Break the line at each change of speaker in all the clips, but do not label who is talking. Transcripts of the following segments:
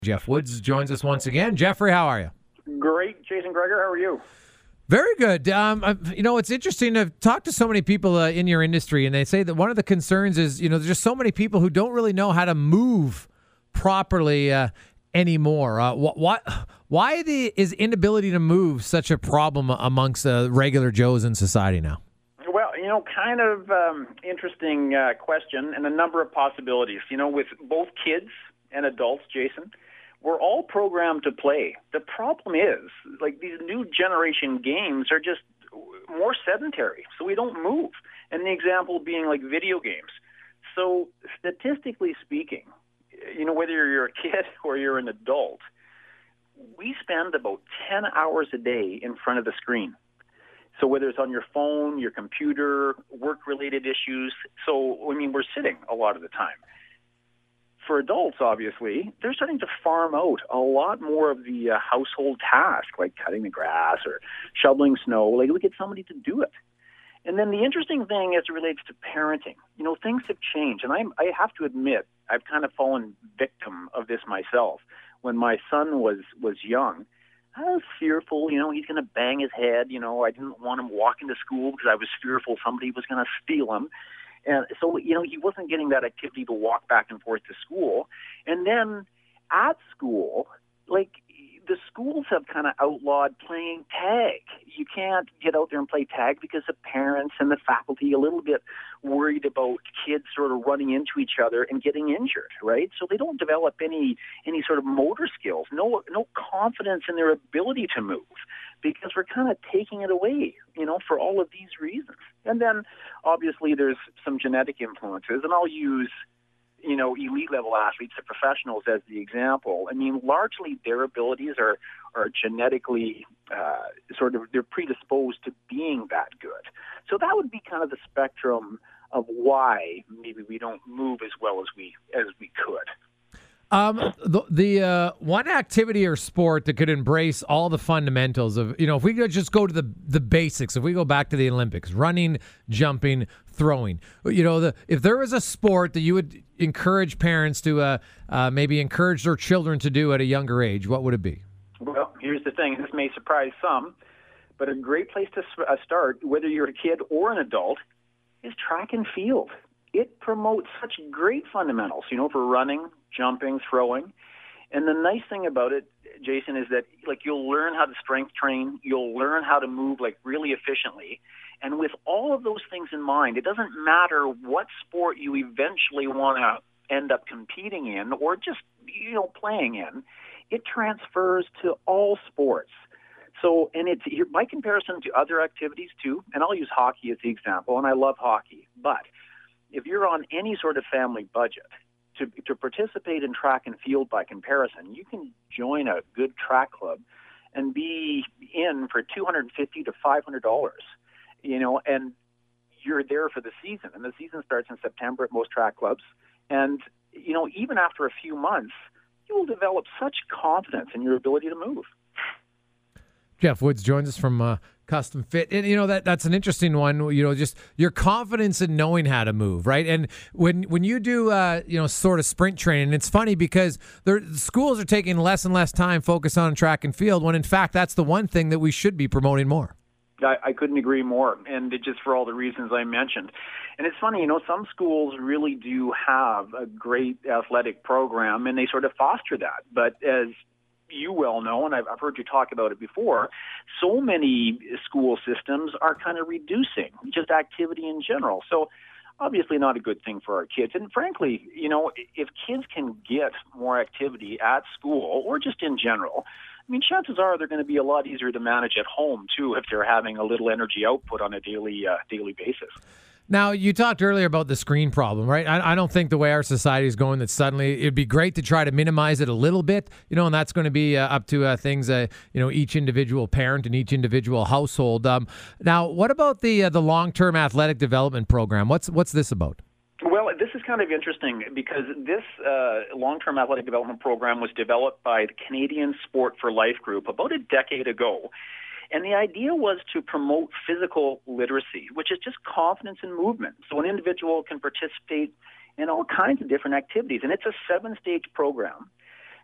Jeff Woods joins us once again. Jeffrey, how are you?
Great. Jason Gregor, how are you?
Very good. It's interesting to talk to so many people in your industry, and they say that one of the concerns is, there's just so many people who don't really know how to move properly anymore. Why is inability to move such a problem amongst regular Joes in society now?
Well, kind of interesting question and a number of possibilities. With both kids and adults, Jason, we're all programmed to play. The problem is, these new generation games are just more sedentary, so we don't move. And the example being video games. So statistically speaking, whether you're a kid or you're an adult, we spend about 10 hours a day in front of the screen. So whether it's on your phone, your computer, work-related issues, we're sitting a lot of the time. For adults, obviously, they're starting to farm out a lot more of the household tasks, like cutting the grass or shoveling snow. We get somebody to do it. And then the interesting thing as it relates to parenting, things have changed. And I have to admit, I've kind of fallen victim of this myself. When my son was young, I was fearful, he's going to bang his head. I didn't want him walking to school because I was fearful somebody was going to steal him. And so, he wasn't getting that activity to walk back and forth to school. And then at school, the schools have kind of outlawed playing tag. You can't get out there and play tag because the parents and the faculty are a little bit worried about kids sort of running into each other and getting injured, right? So they don't develop any sort of motor skills, no confidence in their ability to move, because we're kind of taking it away, for all of these reasons. And then obviously there's some genetic influences, and I'll use elite level athletes, the professionals, as the example. Largely their abilities are genetically they're predisposed to being that good. So that would be kind of the spectrum of why maybe we don't move as well as we could.
The one activity or sport that could embrace all the fundamentals of, if we could just go to the basics, if we go back to the Olympics, running, jumping, throwing, if there was a sport that you would encourage parents to maybe encourage their children to do at a younger age, what would it be?
Well, here's the thing. This may surprise some, but a great place to start, whether you're a kid or an adult, is track and field. It promotes such great fundamentals, for running, jumping, throwing. And the nice thing about it, Jason, is that you'll learn how to strength train, you'll learn how to move really efficiently. And with all of those things in mind, it doesn't matter what sport you eventually want to end up competing in or just, playing in, it transfers to all sports. So, and it's by comparison to other activities too, and I'll use hockey as the example, and I love hockey, but if you're on any sort of family budget, to participate in track and field by comparison, you can join a good track club and be in for $250 to $500, and you're there for the season. And the season starts in September at most track clubs. And, even after a few months, you will develop such confidence in your ability to move.
Jeff Woods joins us from Custom Fit. And, that's an interesting one, just your confidence in knowing how to move, right? And when you do, sort of sprint training, it's funny because schools are taking less and less time focused on track and field when, in fact, that's the one thing that we should be promoting more.
I couldn't agree more, and just for all the reasons I mentioned. And it's funny, some schools really do have a great athletic program, and they sort of foster that. But as you well know, and I've heard you talk about it before, so many school systems are kind of reducing just activity in general. So obviously not a good thing for our kids. And frankly, if kids can get more activity at school or just in general, chances are they're going to be a lot easier to manage at home too if they're having a little energy output on a daily basis.
Now, you talked earlier about the screen problem, right? I don't think the way our society is going that suddenly it'd be great to try to minimize it a little bit, and that's going to be up to things, each individual parent and each individual household. Now, what about the long-term athletic development program? What's this about?
Well, this is kind of interesting because this long-term athletic development program was developed by the Canadian Sport for Life group about a decade ago. And the idea was to promote physical literacy, which is just confidence in movement. So an individual can participate in all kinds of different activities. And it's a 7-stage program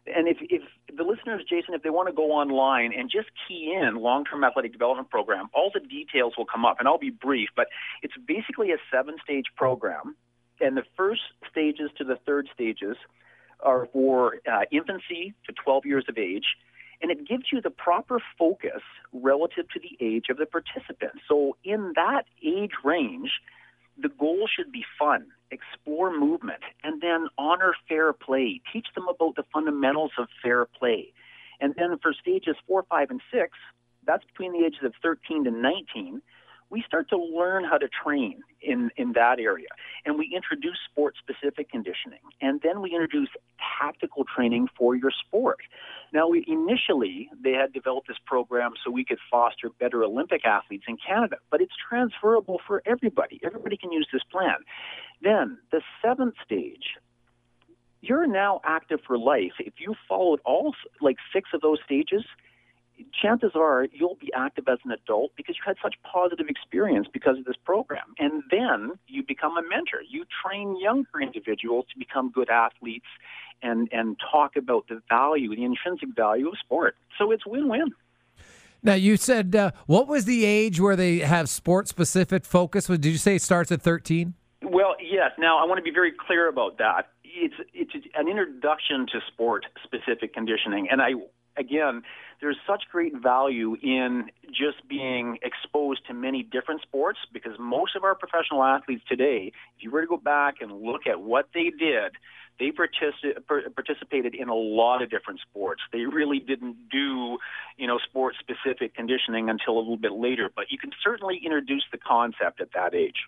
And if the listeners, Jason, if they want to go online and just key in long-term athletic development program, all the details will come up. And I'll be brief, but it's basically a 7-stage program. And the first stages to the third stages are for infancy to 12 years of age. And it gives you the proper focus relative to the age of the participant. So in that age range, the goal should be fun, explore movement, and then honor fair play. Teach them about the fundamentals of fair play. And then for stages 4, 5, and 6, that's between the ages of 13 to 19, we start to learn how to train in that area. And we introduce sport-specific conditioning. And then we introduce tactical training for your sport. Now, initially, they had developed this program so we could foster better Olympic athletes in Canada. But it's transferable for everybody. Everybody can use this plan. Then, the 7th stage, you're now active for life. If you followed all, 6 of those stages, chances are you'll be active as an adult because you had such positive experience because of this program. And then you become a mentor. You train younger individuals to become good athletes and talk about the value, the intrinsic value of sport. So it's win-win.
Now, you said, what was the age where they have sport-specific focus? Did you say it starts at 13?
Well, yes. Now, I want to be very clear about that. It's an introduction to sport-specific conditioning. And again, there's such great value in just being exposed to many different sports because most of our professional athletes today, if you were to go back and look at what they did, they participated in a lot of different sports. They really didn't do, sport-specific conditioning until a little bit later, but you can certainly introduce the concept at that age.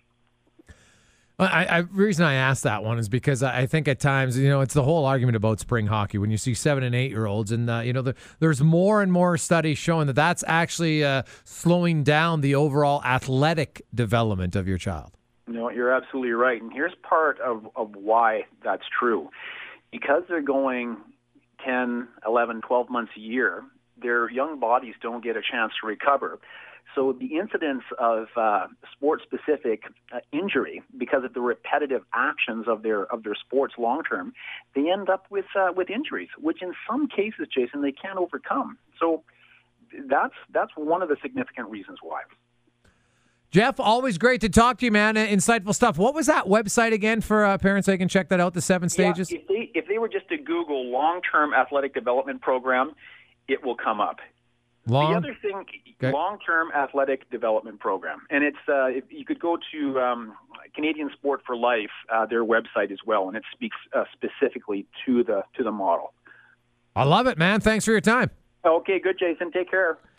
The reason I asked that one is because I think at times, it's the whole argument about spring hockey when you see 7 and 8-year-olds and, there's more and more studies showing that that's actually slowing down the overall athletic development of your child.
No, you're absolutely right. And here's part of why that's true. Because they're going 10, 11, 12 months a year, their young bodies don't get a chance to recover. So the incidence of sport-specific injury because of the repetitive actions of their sports long-term, they end up with injuries, which in some cases, Jason, they can't overcome. So that's one of the significant reasons why.
Jeff, always great to talk to you, man. Insightful stuff. What was that website again for parents? They can check that out, the 7 stages?
Yeah, if they were just to Google long-term athletic development program, it will come up. The other thing, okay. Long-term athletic development program, and it's you could go to Canadian Sport for Life, their website as well, and it speaks specifically to the model.
I love it, man. Thanks for your time.
Okay, good, Jason. Take care.